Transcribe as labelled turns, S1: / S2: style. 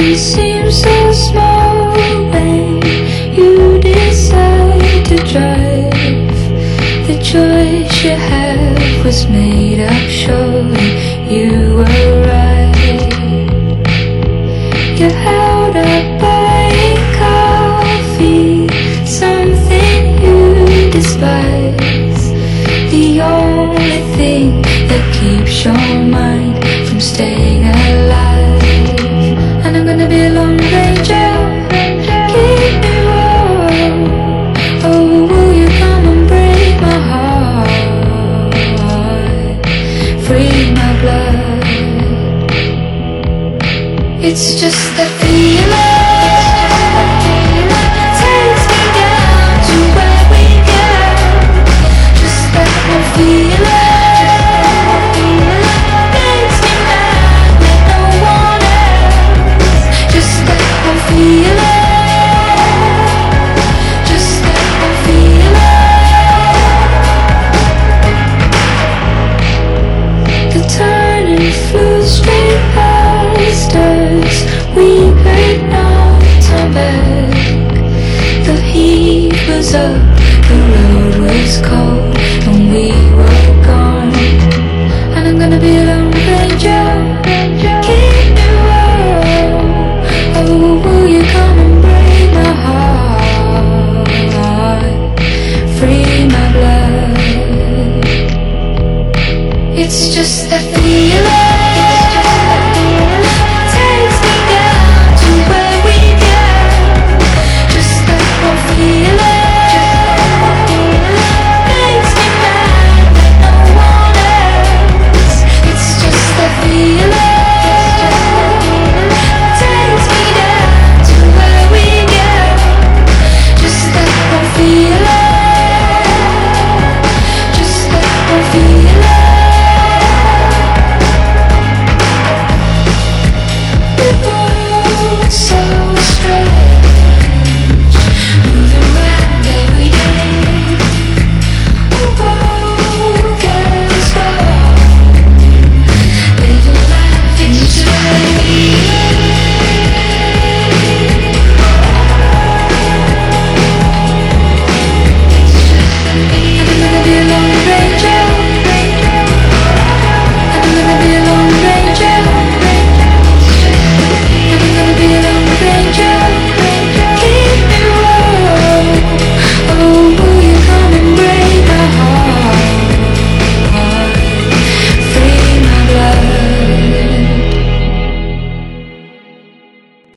S1: seems so small when you decide to drive. The choice you had was made up, surely you were right. You're held up by coffee, something you despise, the only thing that keeps your mind from staying alive. And I'm gonna be a lone ranger, keep me warm. Oh, will you come and break my heart, free my blood? It's just that feeling takes me down to where we go. Just that one feeling makes me mad like no one else. Just that one feeling, just that one feeling. The turning flew straight past us, we heard no turn back. The heat was up